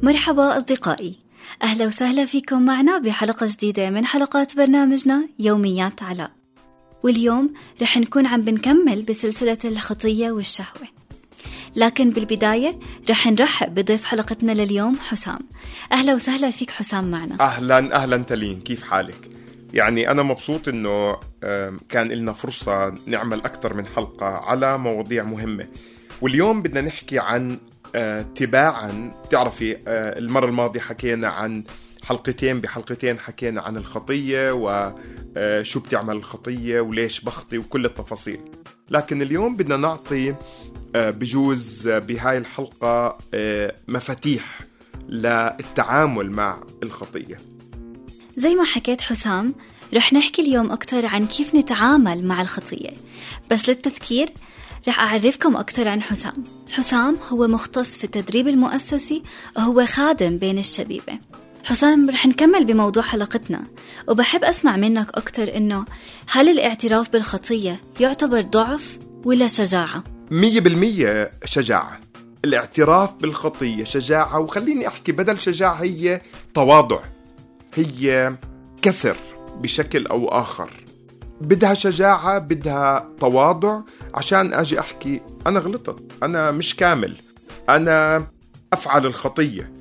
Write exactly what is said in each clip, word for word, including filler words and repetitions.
مرحبا أصدقائي، أهلا وسهلا فيكم معنا بحلقة جديدة من حلقات برنامجنا يوميات علاء. واليوم رح نكون عم بنكمل بسلسلة الخطية والشهوة، لكن بالبداية رح نرحب بضيف حلقتنا لليوم حسام. أهلا وسهلا فيك حسام معنا. أهلا أهلا تلين، كيف حالك؟ يعني أنا مبسوط إنه كان لنا فرصة نعمل أكثر من حلقة على مواضيع مهمة، واليوم بدنا نحكي عن تباعا. تعرفي المرة الماضية حكينا عن حلقتين بحلقتين حكينا عن الخطية وشو بتعمل الخطية وليش بخطي وكل التفاصيل، لكن اليوم بدنا نعطي بجوز بهاي الحلقة مفاتيح للتعامل مع الخطية. زي ما حكيت حسام، رح نحكي اليوم أكتر عن كيف نتعامل مع الخطية، بس للتذكير رح أعرفكم أكتر عن حسام. حسام هو مختص في التدريب المؤسسي وهو خادم بين الشبيبة. حسام، رح نكمل بموضوع حلقتنا، وبحب أسمع منك أكتر إنه هل الاعتراف بالخطية يعتبر ضعف ولا شجاعة؟ مية بالمية شجاعة. الاعتراف بالخطية شجاعة، وخليني أحكي بدل شجاعة هي تواضع، هي كسر بشكل أو آخر. بدها شجاعة، بدها تواضع عشان أجي أحكي أنا غلطت، أنا مش كامل، أنا أفعل الخطية.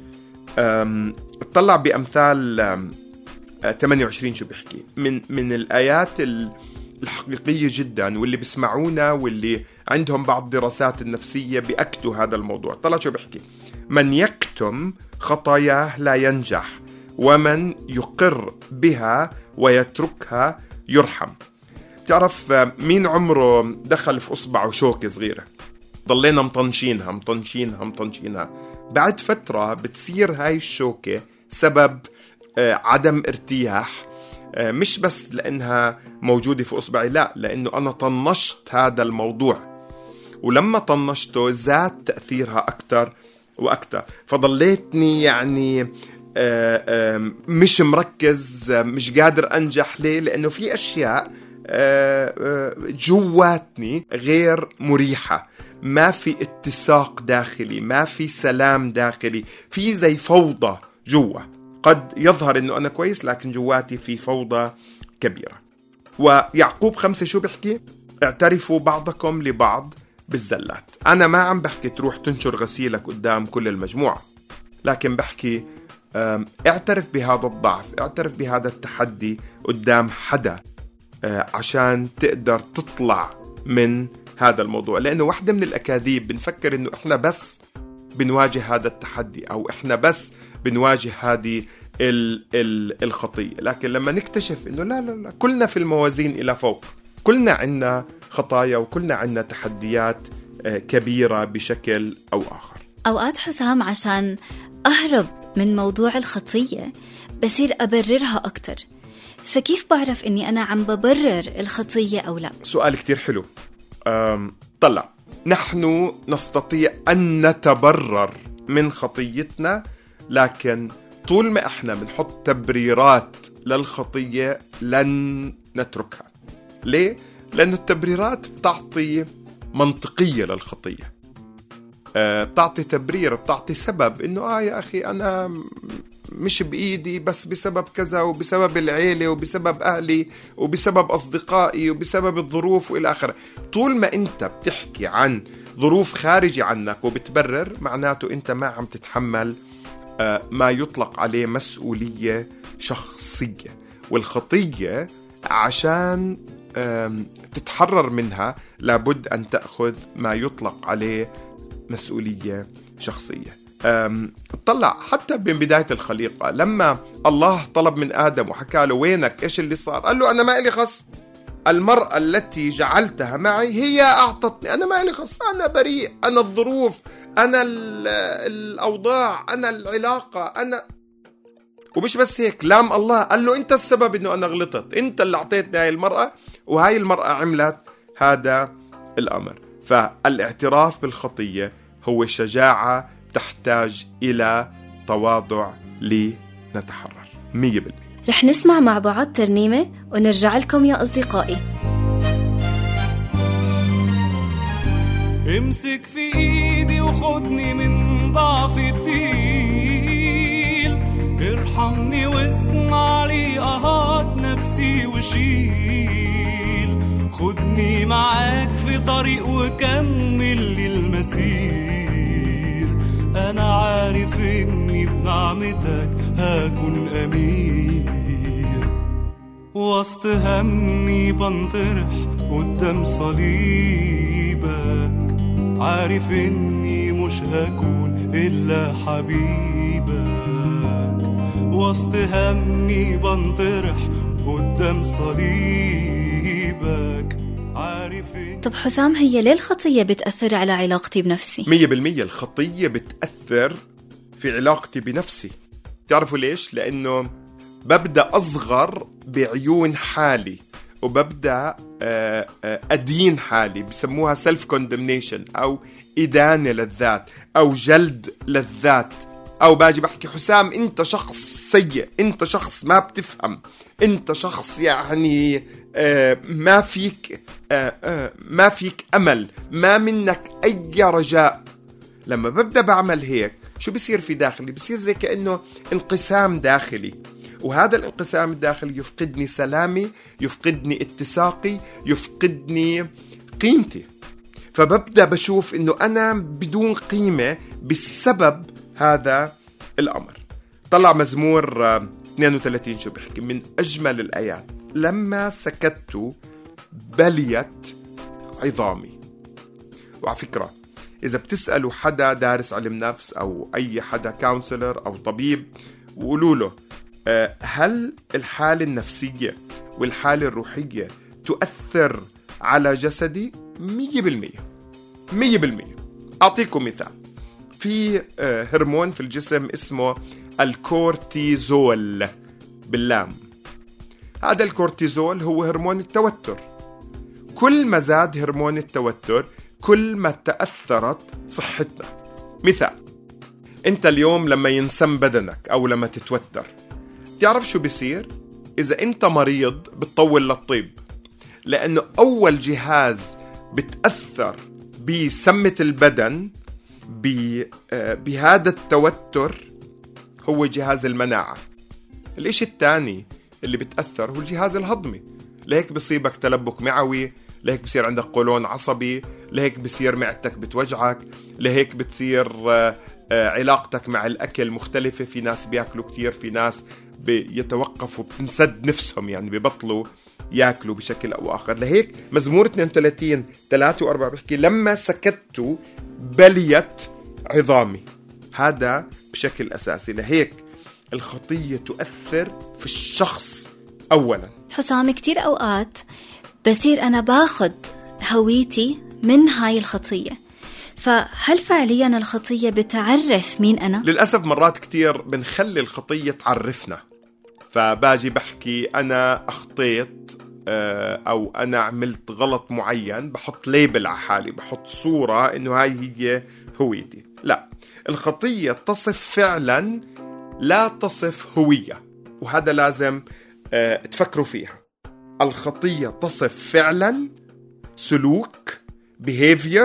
اطلع بأمثال ثمانية وعشرين شو بيحكي من من الآيات الحقيقية جدا، واللي بيسمعونا واللي عندهم بعض الدراسات النفسية بيأكدوا هذا الموضوع. طلع شو بيحكي: من يكتم خطاياه لا ينجح، ومن يقر بها ويتركها يرحم. تعرف مين عمره دخل في أصبعه شوكة صغيرة ضلينا مطنشينها مطنشينها مطنشينها، بعد فترة بتصير هاي الشوكة سبب عدم ارتياح، مش بس لأنها موجودة في أصبعي، لا، لأنه أنا طنشت هذا الموضوع، ولما طنشته زاد تأثيرها أكتر وأكتر، فضليتني يعني مش مركز، مش قادر أنجح. ليه؟ لأنه في أشياء جواتني غير مريحة، ما في اتساق داخلي، ما في سلام داخلي، في زي فوضى جوا. قد يظهر أنه أنا كويس، لكن جواتي في فوضى كبيرة. ويعقوب خمسة شو بحكي؟ اعترفوا بعضكم لبعض بالزلات. أنا ما عم بحكي تروح تنشر غسيلك قدام كل المجموعة، لكن بحكي اعترف بهذا الضعف، اعترف بهذا التحدي قدام حدا عشان تقدر تطلع من هذا الموضوع. لأنه واحدة من الأكاذيب بنفكر إنه إحنا بس بنواجه هذا التحدي، أو إحنا بس بنواجه هذه ال ال الخطية، لكن لما نكتشف إنه لا لا لا، كلنا في الموازين إلى فوق، كلنا عنا خطايا وكلنا عنا تحديات كبيرة بشكل أو آخر. أوقات حسام عشان أهرب من موضوع الخطية بصير أبررها أكتر، فكيف بعرف إني أنا عم ببرر الخطية أو لا؟ سؤال كتير حلو. طلع، نحن نستطيع أن نتبرر من خطيتنا، لكن طول ما إحنا بنحط تبريرات للخطية لن نتركها. ليه؟ لأن التبريرات بتعطي منطقية للخطية، بتعطي تبرير، بتعطي سبب إنه آه يا أخي أنا مش بإيدي، بس بسبب كذا وبسبب العيلة وبسبب أهلي وبسبب أصدقائي وبسبب الظروف وإلى آخره. طول ما أنت بتحكي عن ظروف خارجة عنك وبتبرر، معناته أنت ما عم تتحمل ما يطلق عليه مسؤولية شخصية. والخطية عشان تتحرر منها لابد أن تأخذ ما يطلق عليه مسؤولية شخصية. اطلع حتى من بداية الخليقة، لما الله طلب من آدم وحكى له وينك، إيش اللي صار؟ قال له أنا ما إلي خص، المرأة التي جعلتها معي هي أعطتني، أنا ما إلي خص، أنا بريء، أنا الظروف، أنا الأوضاع، أنا العلاقة، أنا. ومش بس هيك، لام الله قال له أنت السبب إنه أنا غلطت، أنت اللي أعطيتني هاي المرأة، وهاي المرأة عملت هذا الأمر. فالاعتراف بالخطية هو شجاعة تحتاج إلى تواضع لنتحرر. مية بالمية. رح نسمع مع بعض ترنيمة ونرجع لكم يا أصدقائي. امسك في ايدي وخدني من ضعفتي، وشيل. خدني معاك في طريق وكمل للمسير، أنا عارف إني بنعمتك هكون أمير. وسط همي بنطرح قدام صليبك، عارف إني مش هكون إلا حبيبك. وسط همي بنطرح قدام صليبك، عارف إني. طب حسام، هي ليه الخطية بتأثر على علاقتي بنفسي؟ مية بالمية الخطية بتأثر في علاقتي بنفسي. تعرفوا ليش؟ لأنه ببدأ أصغر بعيون حالي، وببدأ أدين حالي، بسموها self condemnation أو إدانة للذات أو جلد للذات. أو باجي بحكي حسام أنت شخص سيء، أنت شخص ما بتفهم، أنت شخص يعني ما فيك ما فيك أمل، ما منك أي رجاء. لما ببدأ بعمل هيك شو بيصير في داخلي؟ بيصير زي كأنه انقسام داخلي، وهذا الانقسام الداخلي يفقدني سلامي، يفقدني اتساقي، يفقدني قيمتي. فببدأ بشوف إنه أنا بدون قيمة بسبب هذا الأمر. طلع مزمور اثنين وثلاثين شو بحكي؟ من أجمل الآيات: لما سكت بليت عظامي. وعلى فكرة إذا بتسألوا حدا دارس علم نفس أو أي حدا كاونسلر أو طبيب وقولوا له هل الحالة النفسية والحالة الروحية تؤثر على جسدي؟ مية بالمية مية بالمية. أعطيكم مثال. في هرمون في الجسم اسمه الكورتيزول باللام. هذا الكورتيزول هو هرمون التوتر. كل ما زاد هرمون التوتر كل ما تأثرت صحتنا. مثال، انت اليوم لما ينسم بدنك او لما تتوتر، تعرف شو بيصير؟ اذا انت مريض بتطول للطب، لانه اول جهاز بتأثر بسمة البدن بهذا التوتر هو جهاز المناعة. الاشي الثاني اللي بتأثر هو الجهاز الهضمي. لهيك بصيبك تلبك معوي، لهيك بصير عندك قولون عصبي، لهيك بصير معدتك بتوجعك، لهيك بتصير علاقتك مع الأكل مختلفة. في ناس بيأكلوا كتير، في ناس بيتوقفوا بتنسد نفسهم، يعني بيبطلوا يأكلوا بشكل أو آخر. لهيك مزمور اثنين وثلاثين ثلاثة وأربعة بيحكي لما سكت بليت عظامي. هذا بشكل أساسي. لهيك الخطية تؤثر في الشخص أولا. حسام، كتير أوقات بصير أنا باخد هويتي من هاي الخطية، فهل فعليا الخطية بتعرف مين أنا؟ للأسف مرات كتير بنخلي الخطية تعرفنا. فباجي بحكي أنا أخطيت أو أنا عملت غلط معين، بحط ليبل على حالي، بحط صورة إنه هاي هي هويتي. لا، الخطية تصف فعلا لا تصف هوية، وهذا لازم تفكروا فيها. الخطية تصف فعلا سلوك behavior،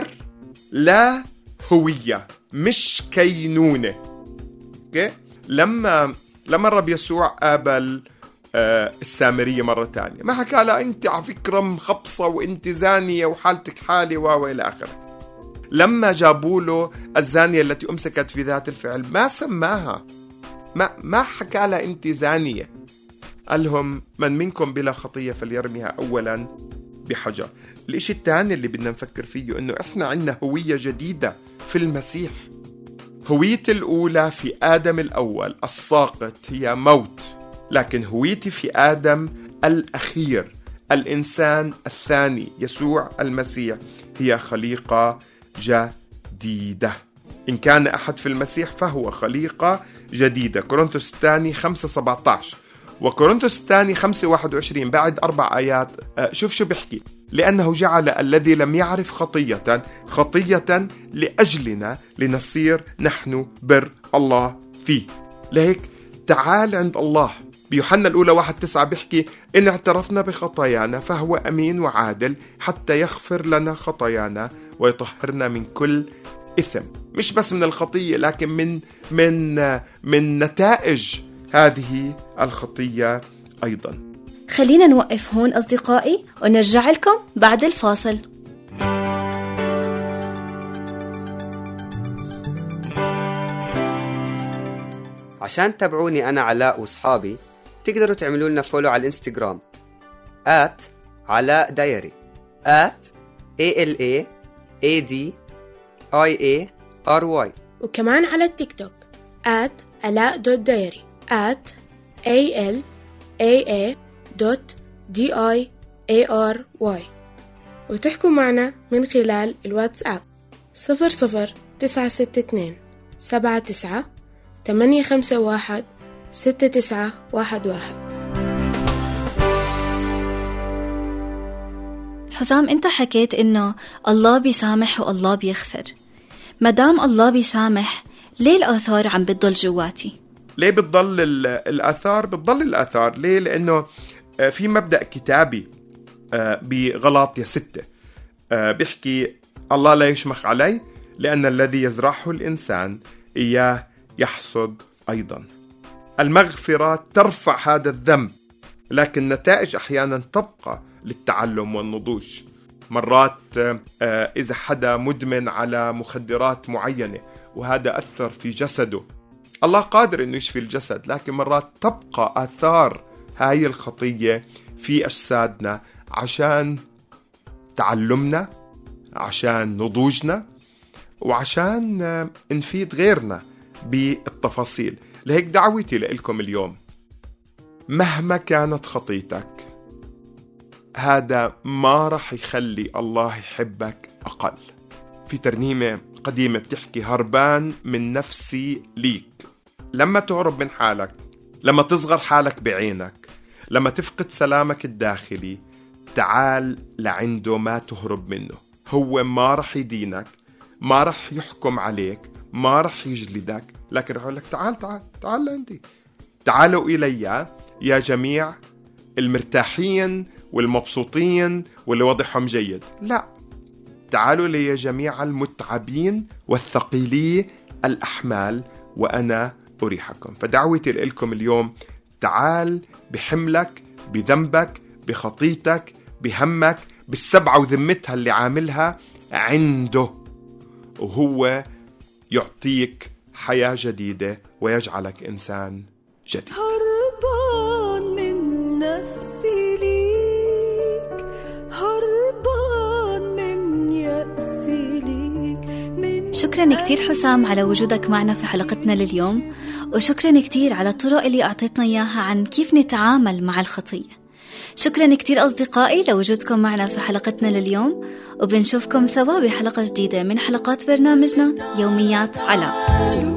لا هوية، مش كينونة. okay? لما لما الرب يسوع قابل آه السامرية مرة تانية، ما حكى لها أنت على فكرة مخبصة وأنت زانية وحالتك حالي وإلى آخره. لما جابوا له الزانية التي أمسكت في ذات الفعل ما سماها، ما ما حكى لها أنت زانية. قال لهم من منكم بلا خطية فليرميها أولا بحجر. الإشي الثاني اللي بدنا نفكر فيه إنه إحنا عندنا هوية جديدة في المسيح. هويتي الأولى في آدم الأول الساقط هي موت، لكن هويتي في آدم الأخير الإنسان الثاني يسوع المسيح هي خليقة جديدة. إن كان أحد في المسيح فهو خليقة جديدة. كورنثوس الثاني خمسة سبعة عشر وكورنثوس الثاني خمسة واحد وعشرين بعد أربع آيات. شوف شو بيحكي: لأنه جعل الذي لم يعرف خطية خطية لأجلنا لنصير نحن بر الله فيه. لهيك تعال عند الله. بيوحنا الأولى واحد تسعة بيحكي إن اعترفنا بخطايانا فهو أمين وعادل حتى يغفر لنا خطايانا ويطهرنا من كل إثم. مش بس من الخطية، لكن من من من نتائج هذه الخطية أيضا. خلينا نوقف هون أصدقائي ونرجع لكم بعد الفاصل. عشان تتابعوني أنا علاء وصحابي تقدروا تعملوا لنا فولو على الانستغرام آت علاء دايري آت إيه إل إيه إيه دي آي إيه آر واي، وكمان على التيك توك آت علاء دوت دايري آت إيه إل إيه إيه دوت دي آي إيه آر واي، وتحكوا معنا من خلال الواتساب صفر صفر تسعة ستة اثنين سبعة تسعة ثمانية خمسة واحد ستة تسعة واحد واحد. حسام، انت حكيت انه الله بيسامح والله بيغفر. مدام الله بيسامح، ليه الآثار عم بتضل جواتي؟ ليه بتضل الآثار؟ بتضل الآثار ليه؟ لأنه في مبدأ كتابي بغلاطية ستة بيحكي الله لا يشمخ علي لأن الذي يزرعه الإنسان إياه يحصد أيضا. المغفرة ترفع هذا الذنب، لكن النتائج أحيانا تبقى للتعلم والنضوج. مرات إذا حدا مدمن على مخدرات معينة وهذا أثر في جسده، الله قادر أنه يشفي الجسد، لكن مرات تبقى آثار هاي الخطية في أجسادنا عشان تعلمنا، عشان نضوجنا، وعشان نفيد غيرنا بالتفاصيل. لهيك دعوتي لكم اليوم، مهما كانت خطيتك هذا ما رح يخلي الله يحبك أقل. في ترنيمة قديمة بتحكي هربان من نفسي ليك. لما تهرب من حالك، لما تصغر حالك بعينك، لما تفقد سلامك الداخلي، تعال لعنده ما تهرب منه. هو ما رح يدينك، ما رح يحكم عليك، ما رح يجلدك، لكن رح يقول لك تعال تعال تعال لعندي. تعالوا إلي يا جميع المرتاحين والمبسوطين واللي وضعهم جيد. لا، تعالوا لي يا جميع المتعبين والثقيلي الأحمال وأنا أريحكم. فدعوتي لكم اليوم، تعال بحملك، بذنبك، بخطيتك، بهمك، بالسبعة وذمتها اللي عاملها عنده، وهو يعطيك حياة جديدة ويجعلك إنسان جديد. هربان من نفسي ليك، هربان من يأسي ليك من شكرا كتير حسام على وجودك معنا في حلقتنا لليوم، وشكرا كتير على الطرق اللي أعطيتنا إياها عن كيف نتعامل مع الخطية. شكرا كتير أصدقائي لوجودكم معنا في حلقتنا لليوم، وبنشوفكم سوا بحلقة جديدة من حلقات برنامجنا يوميات علاء.